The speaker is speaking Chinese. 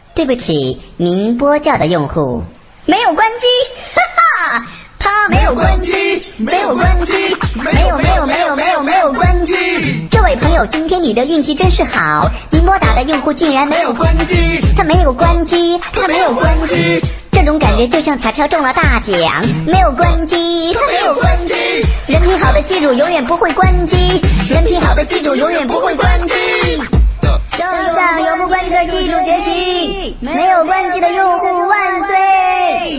对不起，您拨叫的用户没有关机，哈哈，他没有关机，没有关机，没有关机。这位朋友，今天你的运气真是好，您拨打的用户竟然没有关机，他没有关机，他没有关机。这种感觉就像彩票中了大奖，没有关机，他没有关机。人品好的记住永远不会关机，人品好的记住永远不会关机。